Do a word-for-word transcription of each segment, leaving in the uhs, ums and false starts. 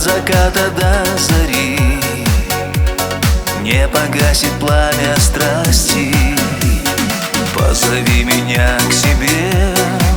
заката до зари не погасит пламя страсти. Позови меня к себе,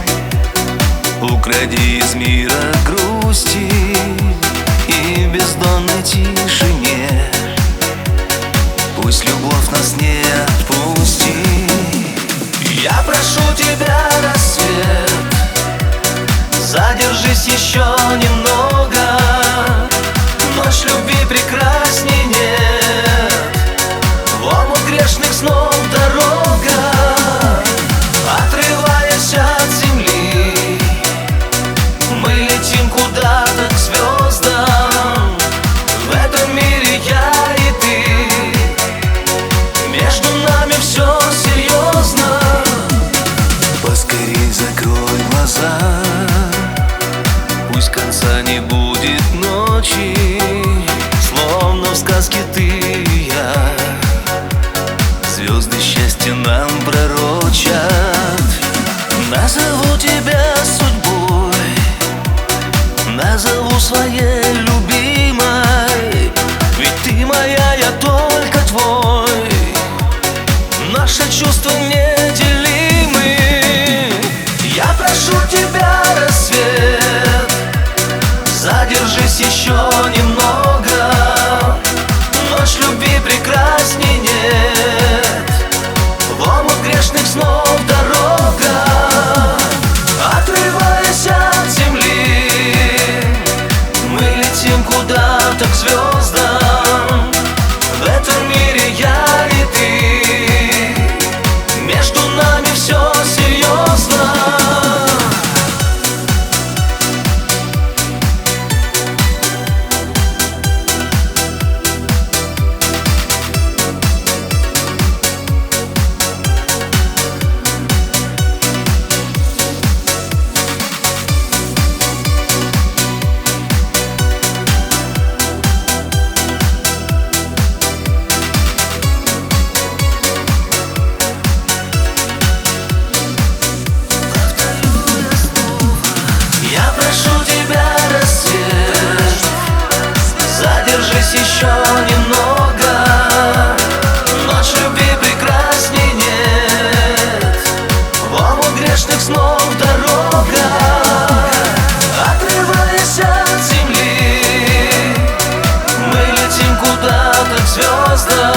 укради из мира грусти и бездонной тишине. Пусть любовь нас не отпустит. Я прошу тебя, рассвет, задержись еще немного. Ночь любви прекрасней нет, в омут грешных снов дорога. Отрываясь от земли, мы летим куда-то к звездам. В этом мире я и ты, между нами все серьезно. Поскорей закрой глаза, пусть конца не будет ночи. Словно в сказке ты и я, звезды счастья нам пророчат. Назову тебя судьбой, назову своей любимой, ведь ты моя, я только твой. Наши чувства неделимы. Я прошу тебя, рассвет, задержись еще немного. Ночь любви прекрасней нет, в омут грешных снов дорога. Отрываясь от земли, мы летим куда-то к звездам. В этом мире я и ты, между нами все серьезно. Задержись еще немного. Ночь любви прекрасней нет, в омут грешных снов дорога. Отрываясь от земли, мы летим куда-то к звездам.